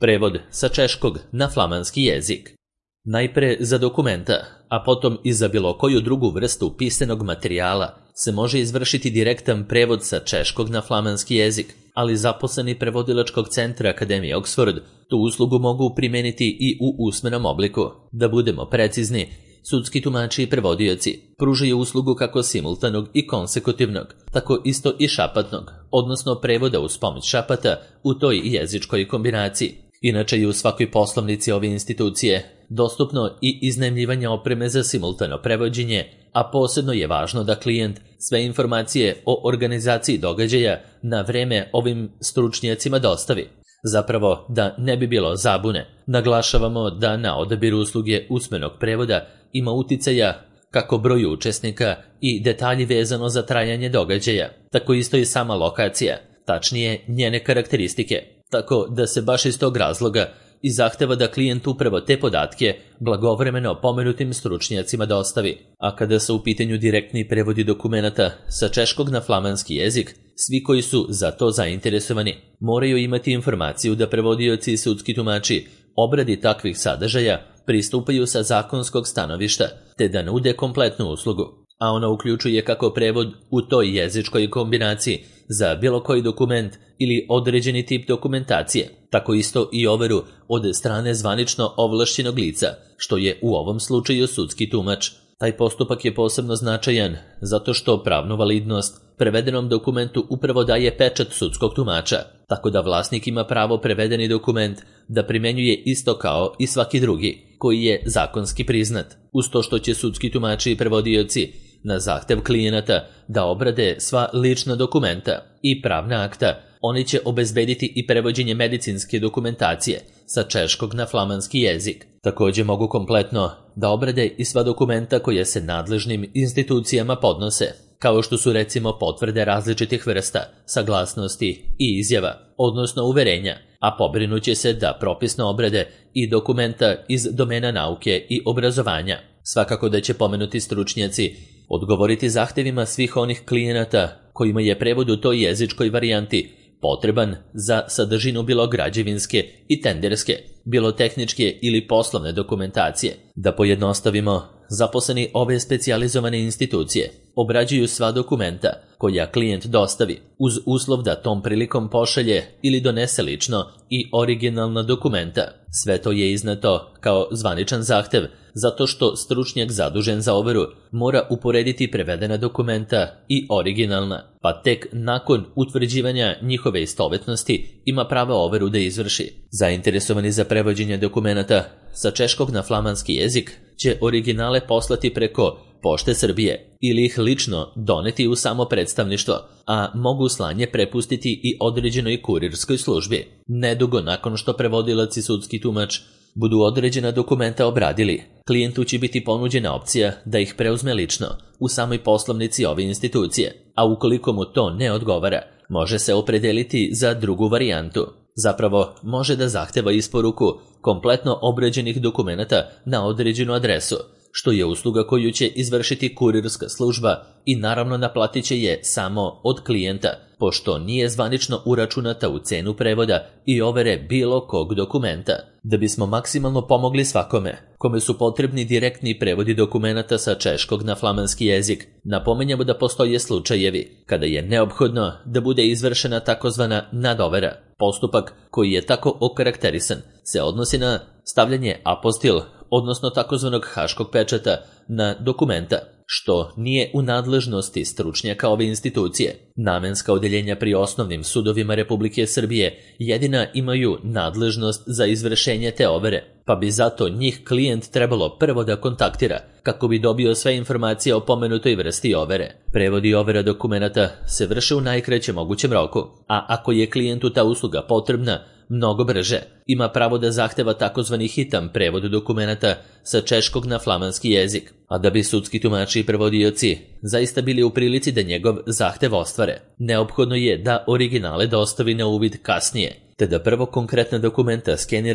Prevod sa češkog na flamanski jezik. Najpre za dokumenta, a potom i za bilo koju drugu vrstu pisanog materijala se može izvršiti direktan prevod sa češkog na flamanski jezik, ali zaposleni prevodilačkog centra Akademije Oxford tu uslugu mogu primeniti i u usmenom obliku. Da budemo precizni, sudski tumači i prevodioci pružaju uslugu kako simultanog i konsekutivnog, tako isto i šapatnog, odnosno prevoda uz pomoć šapata u toj jezičkoj kombinaciji. Inače je u svakoj poslovnici ove institucije dostupno i iznajmljivanje opreme za simultano prevođenje, a posebno je važno da klijent sve informacije o organizaciji događaja na vreme ovim stručnjacima dostavi. Zapravo, da ne bi bilo zabune, naglašavamo da na odabiru usluge usmenog prevoda ima uticaja kako broj učesnika i detalji vezano za trajanje događaja, tako isto i sama lokacija, tačnije njene karakteristike, tako da se baš iz tog razloga i zahteva da klijent upravo te podatke blagovremeno pomenutim stručnjacima dostavi. A kada su u pitanju direktni prevodi dokumenata sa češkog na flamanski jezik, svi koji su za to zainteresovani moraju imati informaciju da prevodioci i sudski tumači obradi takvih sadržaja pristupaju sa zakonskog stanovišta, te da nude kompletnu uslugu, a ona uključuje kako prevod u toj jezičkoj kombinaciji za bilo koji dokument ili određeni tip dokumentacije, tako isto i overu od strane zvanično ovlašćenog lica, što je u ovom slučaju sudski tumač. Taj postupak je posebno značajan zato što pravnu validnost prevedenom dokumentu upravo daje pečat sudskog tumača, tako da vlasnik ima pravo prevedeni dokument da primenjuje isto kao i svaki drugi, koji je zakonski priznat, uz to što će sudski tumači i prevodioci na zahtev klijenata da obrade sva lična dokumenta i pravna akta. Oni će obezbediti i prevođenje medicinske dokumentacije sa češkog na flamanski jezik. Također mogu kompletno da obrade i sva dokumenta koje se nadležnim institucijama podnose, kao što su recimo potvrde različitih vrsta, saglasnosti i izjava, odnosno uverenja, a pobrinuće se da propisno obrade i dokumenta iz domena nauke i obrazovanja. Svakako da će pomenuti stručnjaci odgovoriti zahtevima svih onih klijenata kojima je prevod u toj jezičkoj varijanti potreban za sadržinu bilo građevinske i tenderske, bilo tehničke ili poslovne dokumentacije. Da pojednostavimo, zaposleni ove specijalizovane institucije obrađuju sva dokumenta koja klijent dostavi, uz uslov da tom prilikom pošalje ili donese lično i originalna dokumenta. Sve to je izneto kao zvaničan zahtev, zato što stručnjak zadužen za overu mora uporediti prevedena dokumenta i originalna, pa tek nakon utvrđivanja njihove istovetnosti ima pravo overu da izvrši. Zainteresovani za prevođenje dokumenata sa češkog na flamanski jezik će originale poslati preko Pošte Srbije ili ih lično doneti u samo predstavništvo, a mogu slanje prepustiti i određenoj kurirskoj službi. Nedugo nakon što prevodilac i sudski tumač budu određena dokumenta obradili, klijentu će biti ponuđena opcija da ih preuzme lično u samoj poslovnici ove institucije, a ukoliko mu to ne odgovara, može se opredeliti za drugu varijantu. Zapravo, može da zahteva isporuku kompletno obrađenih dokumenata na određenu adresu, što je usluga koju će izvršiti kurirska služba i naravno naplatit će je samo od klijenta, pošto nije zvanično uračunata u cenu prevoda i overe bilo kog dokumenta. Da bismo maksimalno pomogli svakome kome su potrebni direktni prevodi dokumenata sa češkog na flamanski jezik, napominjemo da postoje slučajevi kada je neophodno da bude izvršena takozvana nadovera. Postupak koji je tako okarakterisan se odnosi na stavljanje apostil, odnosno takozvanog haškog pečata na dokumenta, što nije u nadležnosti stručnjaka ove institucije. Namenska odeljenja pri osnovnim sudovima Republike Srbije jedina imaju nadležnost za izvršenje te overe, pa bi zato njih klijent trebalo prvo da kontaktira kako bi dobio sve informacije o pomenutoj vrsti overe. Prevod i overa dokumenata se vrše u najkraćem mogućem roku, a ako je klijentu ta usluga potrebna, mnogo brže, ima pravo da zahteva takozvani hitan prevod dokumenata sa češkog na flamanski jezik, a da bi sudski tumači i prevodioci zaista bili u prilici da njegov zahtev ostvare, neophodno je da originale dostavi na uvid kasnije, te da prvo konkretna dokumenta skenira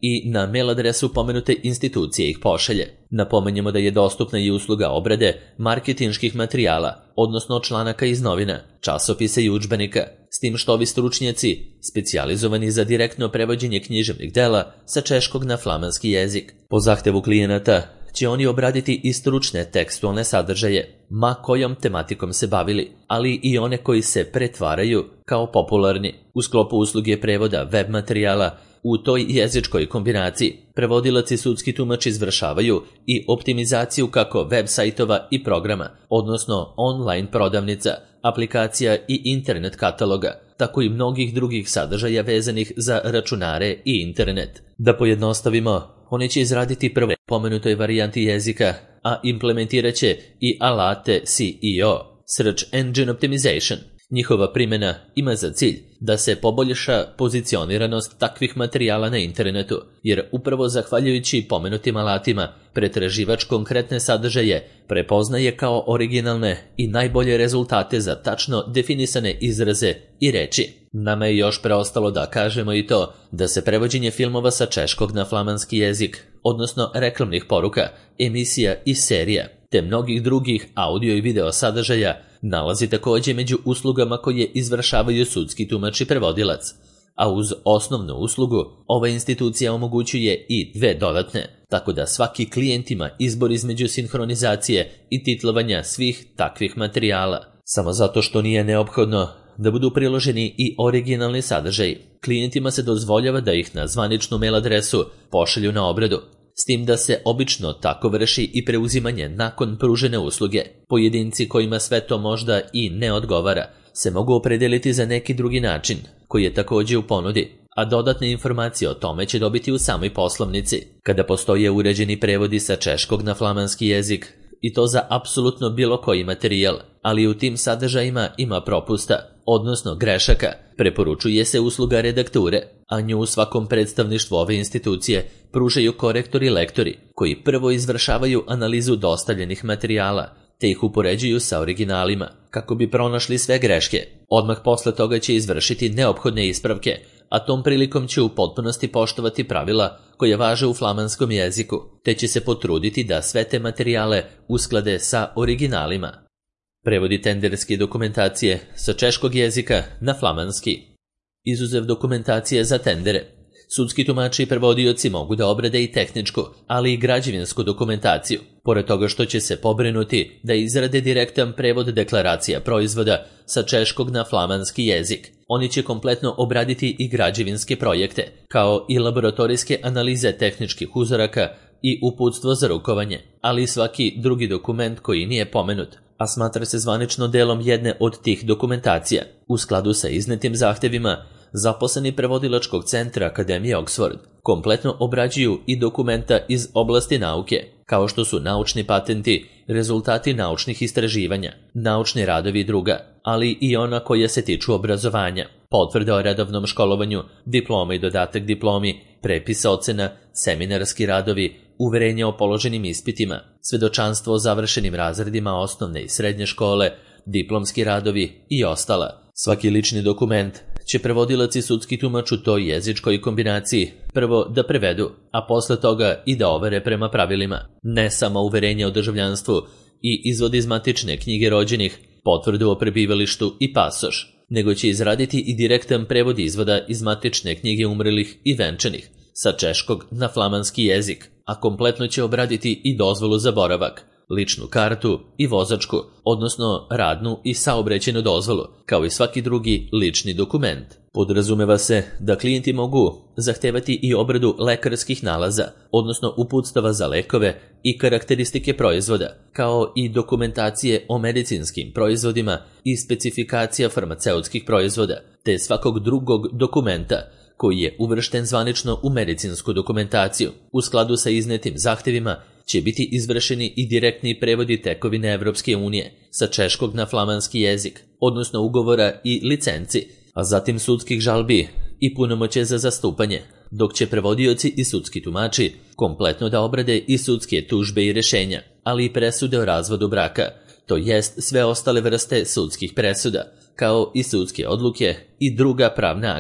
i na mail adresu pomenute institucije ih pošalje. Napomenjemo da je dostupna i usluga obrade marketinških materijala, odnosno članaka iz novina, časopisa i udžbenika, s tim što ovi stručnjaci, specijalizovani za direktno prevođenje književnih dela sa češkog na flamanski jezik. Po zahtevu klijenata će oni obraditi i stručne tekstualne sadržaje, ma kojom tematikom se bavili, ali i one koji se pretvaraju kao popularni. U sklopu usluge prevoda web materijala u toj jezičkoj kombinaciji prevodilac i sudski tumač izvršavaju i optimizaciju kako web sajtova i programa, odnosno online prodavnica, aplikacija i internet kataloga, tako i mnogih drugih sadržaja vezanih za računare i internet. Da pojednostavimo, oni će izraditi prve pomenutoj varijanti jezika, a implementirat će i alate SEO, Search Engine Optimization. Njihova primjena ima za cilj da se poboljša pozicioniranost takvih materijala na internetu, jer upravo zahvaljujući pomenutim alatima pretraživač konkretne sadržaje prepoznaje kao originalne i najbolje rezultate za tačno definisane izraze i reči. Nama je još preostalo da kažemo i to da se prevođenje filmova sa češkog na flamanski jezik, odnosno reklamnih poruka, emisija i serija, te mnogih drugih audio i video sadržaja nalazi također među uslugama koje izvršavaju sudski tumač i prevodilac, a uz osnovnu uslugu ova institucija omogućuje i dve dodatne, tako da svaki klijent ima izbor između sinhronizacije i titlovanja svih takvih materijala. Samo zato što nije neophodno da budu priloženi i originalni sadržaj, klijentima se dozvoljava da ih na zvaničnu mail adresu pošalju na obradu, s tim da se obično tako vrši i preuzimanje nakon pružene usluge. Pojedinci kojima sve to možda i ne odgovara se mogu opredeliti za neki drugi način, koji je također u ponudi, a dodatne informacije o tome će dobiti u samoj poslovnici. Kada postoje uređeni prevodi sa češkog na flamanski jezik, i to za apsolutno bilo koji materijal, ali u tim sadržajima ima propusta, odnosno grešaka, preporučuje se usluga redakture, a nju u svakom predstavništvu ove institucije pružaju korektori i lektori, koji prvo izvršavaju analizu dostavljenih materijala, te ih upoređuju sa originalima, kako bi pronašli sve greške. Odmah posle toga će izvršiti neophodne ispravke, a tom prilikom će u potpunosti poštovati pravila koje važe u flamanskom jeziku, te će se potruditi da sve te materijale usklade sa originalima. Prevodi tenderske dokumentacije sa češkog jezika na flamanski. Izuzev dokumentacije za tendere, sudski tumači i prevodioci mogu da obrade i tehničku, ali i građevinsku dokumentaciju, pored toga što će se pobrinuti da izrade direktan prevod deklaracija proizvoda sa češkog na flamanski jezik. Oni će kompletno obraditi i građevinske projekte, kao i laboratorijske analize tehničkih uzoraka i uputstvo za rukovanje, ali i svaki drugi dokument koji nije pomenut, a smatra se zvanično delom jedne od tih dokumentacija. U skladu sa iznetim zahtevima, zaposleni prevodilačkog centra Akademije Oxford kompletno obrađuju i dokumenta iz oblasti nauke, kao što su naučni patenti, rezultati naučnih istraživanja, naučni radovi i druga, ali i ona koja se tiču obrazovanja, potvrde o redovnom školovanju, diploma i dodatak diplomi, prepisa ocena, seminarski radovi, uverenja o položenim ispitima, svedočanstvo o završenim razredima osnovne i srednje škole, diplomski radovi i ostala. Svaki lični dokument će prevodilac i sudski tumač u toj jezičkoj kombinaciji prvo da prevedu, a posle toga i da overe prema pravilima. Ne samo uverenje o državljanstvu i izvod iz matične knjige rođenih, potvrdu o prebivalištu i pasoš, nego će izraditi i direktan prevod izvoda iz matične knjige umrlih i venčanih sa češkog na flamanski jezik, a kompletno će obraditi i dozvolu za boravak, ličnu kartu i vozačku, odnosno radnu i saobraćajnu dozvolu, kao i svaki drugi lični dokument. Podrazumeva se da klijenti mogu zahtevati i obradu lekarskih nalaza, odnosno uputstava za lekove i karakteristike proizvoda, kao i dokumentacije o medicinskim proizvodima i specifikacija farmaceutskih proizvoda, te svakog drugog dokumenta koji je uvršten zvanično u medicinsku dokumentaciju. U skladu sa iznetim zahtevima će biti izvršeni i direktni prevodi tekovine Evropske unije sa češkog na flamanski jezik, odnosno ugovora i licenci, a zatim sudskih žalbi i punomoćje za zastupanje, dok će prevodioci i sudski tumači kompletno da obrade i sudske tužbe i rešenja, ali i presude o razvodu braka, to jest sve ostale vrste sudskih presuda, kao i sudske odluke i druga pravna akta.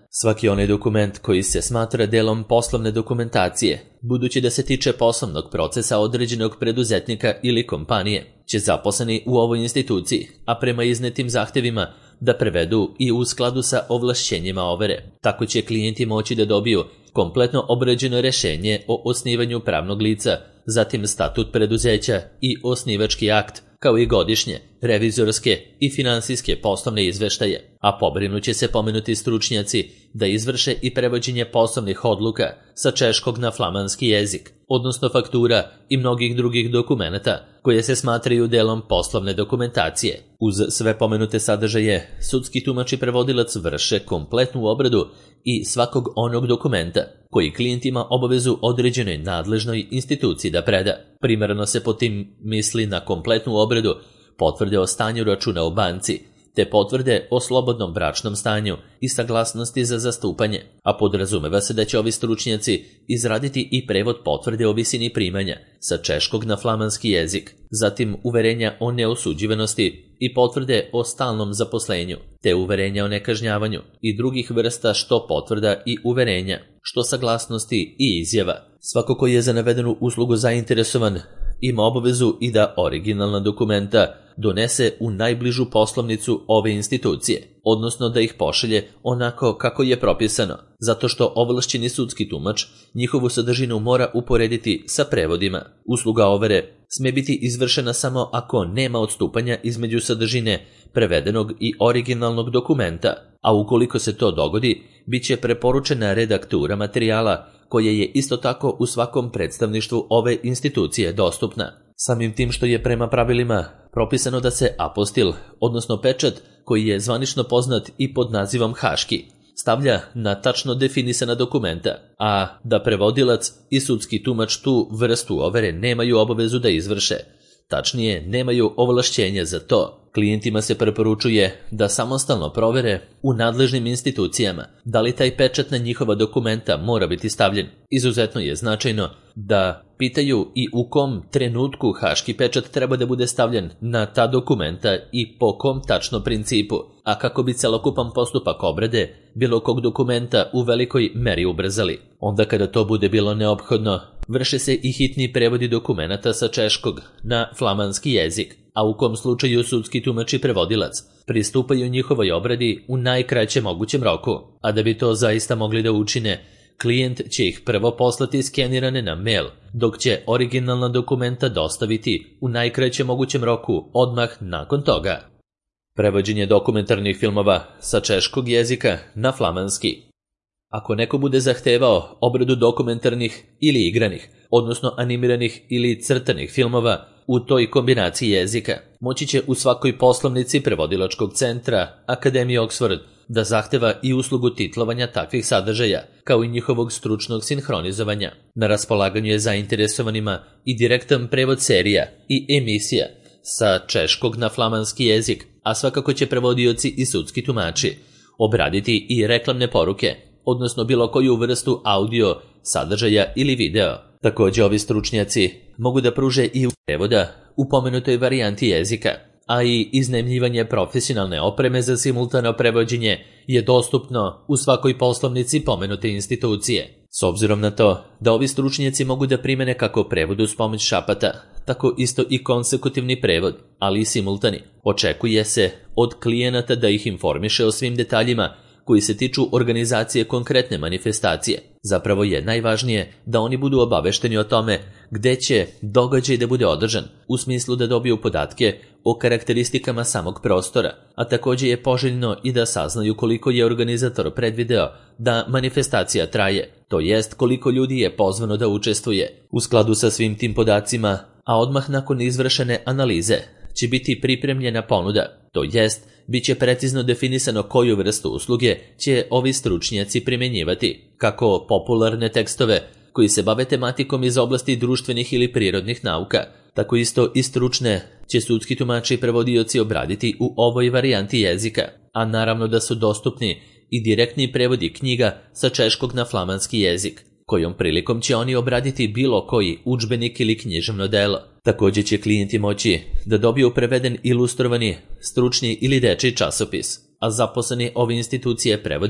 Svaki onaj dokument koji se smatra delom poslovne dokumentacije, budući da se tiče poslovnog procesa određenog preduzetnika ili kompanije, će zaposleni u ovoj instituciji, a prema iznetim zahtevima, da prevedu i u skladu sa ovlašćenjima overe. Tako će klijenti moći da dobiju kompletno obrađeno rješenje o osnivanju pravnog lica, zatim statut preduzeća i osnivački akt, kao i godišnje, revizorske i finansijske poslovne izveštaje, a pobrinuće se pomenuti stručnjaci da izvrše i prevođenje poslovnih odluka sa češkog na flamanski jezik, odnosno faktura i mnogih drugih dokumenata koje se smatraju delom poslovne dokumentacije. Uz sve pomenute sadržaje, sudski tumač i prevodilac vrše kompletnu obradu i svakog onog dokumenta koji klijent ima obavezu određenoj nadležnoj instituciji da preda. Primarno se po tim misli na kompletnu obradu potvrde o stanju računa u banci, te potvrde o slobodnom bračnom stanju i saglasnosti za zastupanje, a podrazumeva se da će ovi stručnjaci izraditi i prevod potvrde o visini primanja sa češkog na flamanski jezik, zatim uverenja o neosuđivanosti i potvrde o stalnom zaposlenju, te uverenja o nekažnjavanju i drugih vrsta što potvrda i uverenja, što saglasnosti i izjava. Svako koji je za navedenu uslugu zainteresovan ima obavezu i da originalna dokumenta donese u najbližu poslovnicu ove institucije, odnosno da ih pošalje onako kako je propisano, zato što ovlašćeni sudski tumač njihovu sadržinu mora uporediti sa prevodima. Usluga overe sme biti izvršena samo ako nema odstupanja između sadržine prevedenog i originalnog dokumenta, a ukoliko se to dogodi, bit će preporučena redaktura materijala koja je isto tako u svakom predstavništvu ove institucije dostupna. Samim tim što je prema pravilima propisano da se apostil, odnosno pečat, koji je zvanično poznat i pod nazivom haški, stavlja na tačno definisana dokumenta, a da prevodilac i sudski tumač tu vrstu overe nemaju obavezu da izvrše. Tačnije, nemaju ovlašćenje za to. Klijentima se preporučuje da samostalno provere u nadležnim institucijama da li taj pečat na njihova dokumenta mora biti stavljen. Izuzetno je značajno da pitaju i u kom trenutku haški pečat treba da bude stavljen na ta dokumenta i po kom tačno principu, a kako bi celokupan postupak obrade bilo kog dokumenta u velikoj meri ubrzali. Onda kada to bude bilo neophodno, vrše se i hitni prevodi dokumenata sa češkog na flamanski jezik, a u kom slučaju sudski tumač i prevodilac pristupaju njihovoj obradi u najkraćem mogućem roku, a da bi to zaista mogli da učine, klijent će ih prvo poslati skenirane na mail, dok će originalna dokumenta dostaviti u najkraćem mogućem roku odmah nakon toga. Prevođenje dokumentarnih filmova sa češkog jezika na flamanski. Ako neko bude zahtevao obradu dokumentarnih ili igranih, odnosno animiranih ili crtanih filmova u toj kombinaciji jezika, moći će u svakoj poslovnici prevodilačkog centra Akademije Oxford da zahteva i uslugu titlovanja takvih sadržaja, kao i njihovog stručnog sinhronizovanja. Na raspolaganju je zainteresovanima i direktan prevod serija i emisija sa češkog na flamanski jezik, a svakako će prevodioci i sudski tumači obraditi i reklamne poruke, odnosno bilo koju vrstu audio, sadržaja ili video. Također ovi stručnjaci mogu da pruže i prevoda u pomenutoj varijanti jezika, a i iznajmljivanje profesionalne opreme za simultano prevođenje je dostupno u svakoj poslovnici pomenute institucije. S obzirom na to da ovi stručnjaci mogu da primene kako prevod uz pomoć šapata, tako isto i konsekutivni prevod, ali i simultani. Očekuje se od klijenata da ih informiše o svim detaljima koji se tiču organizacije konkretne manifestacije. Zapravo je najvažnije da oni budu obavešteni o tome gde će događaj da bude održan, u smislu da dobiju podatke o karakteristikama samog prostora, a također je poželjno i da saznaju koliko je organizator predvideo da manifestacija traje, to jest koliko ljudi je pozvano da učestvuje. U skladu sa svim tim podacima, a odmah nakon izvršene analize, će biti pripremljena ponuda, to jest bit će precizno definisano koju vrstu usluge će ovi stručnjaci primjenjivati, kako popularne tekstove koji se bave tematikom iz oblasti društvenih ili prirodnih nauka, tako isto i stručne će sudski tumači i prevodioci obraditi u ovoj varijanti jezika, a naravno da su dostupni i direktni prevodi knjiga sa češkog na flamanski jezik, kojom prilikom će oni obraditi bilo koji udžbenik ili književno delo. Također će klijenti moći da dobiju preveden ilustrovani, stručni ili dečiji časopis, a zaposleni ove institucije prevode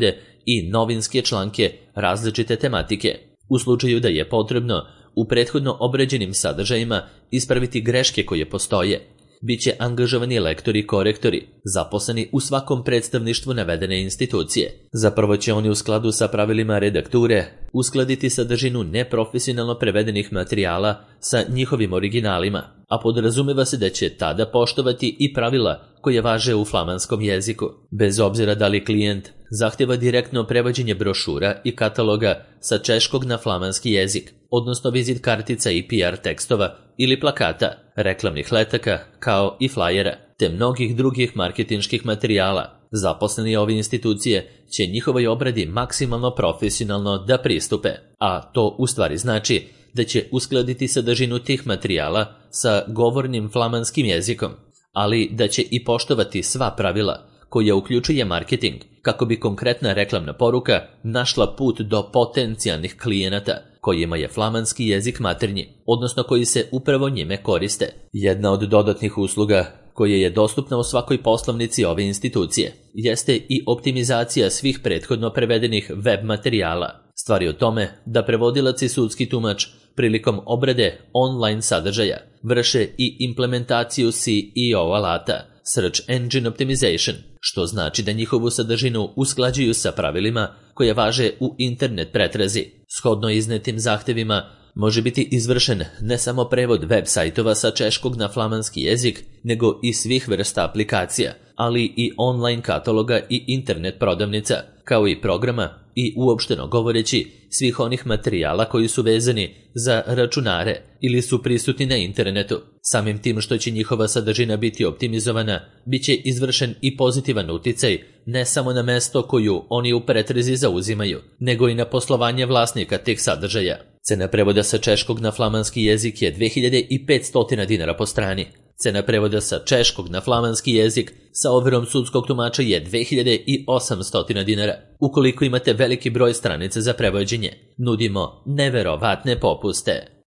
i novinske članke različite tematike. U slučaju da je potrebno, u prethodno obrađenim sadržajima ispraviti greške koje postoje. Biće angažovani lektori i korektori, zaposleni u svakom predstavništvu navedene institucije. Zapravo će oni u skladu sa pravilima redakture uskladiti sadržinu neprofesionalno prevedenih materijala sa njihovim originalima, a podrazumeva se da će tada poštovati i pravila koje važe u flamanskom jeziku. Bez obzira da li klijent zahtjeva direktno prevođenje brošura i kataloga sa češkog na flamanski jezik, odnosno vizit kartica i PR tekstova ili plakata, reklamnih letaka kao i flajera, te mnogih drugih marketinških materijala. Zaposleni ove institucije će njihovoj obradi maksimalno profesionalno da pristupe, a to u stvari znači da će uskladiti sadržinu tih materijala sa govornim flamanskim jezikom, ali da će i poštovati sva pravila koja uključuje marketing, kako bi konkretna reklamna poruka našla put do potencijalnih klijenata kojima je flamanski jezik maternji, odnosno koji se upravo njime koriste. Jedna od dodatnih usluga koja je dostupna u svakoj poslovnici ove institucije jeste i optimizacija svih prethodno prevedenih web materijala. Stvar je o tome da prevodilac i sudski tumač prilikom obrade online sadržaja vrše i implementaciju SEO alata, Search Engine Optimization, što znači da njihovu sadržinu usklađuju sa pravilima koje važe u internet pretrazi. Shodno iznetim zahtevima može biti izvršen ne samo prevod web sajtova sa češkog na flamanski jezik, nego i svih vrsta aplikacija, ali i online kataloga i internet prodavnica, kao i programa i uopšteno govoreći svih onih materijala koji su vezani za računare ili su prisutni na internetu. Samim tim što će njihova sadržina biti optimizovana, bit će izvršen i pozitivan uticaj ne samo na mesto koju oni u pretrazi zauzimaju, nego i na poslovanje vlasnika tih sadržaja. Cena prevoda sa češkog na flamanski jezik je 2500 dinara po strani. Cena prevoda sa češkog na flamanski jezik sa overom sudskog tumača je 2800 dinara. Ukoliko imate veliki broj stranica za prevođenje, nudimo neverovatne popuste.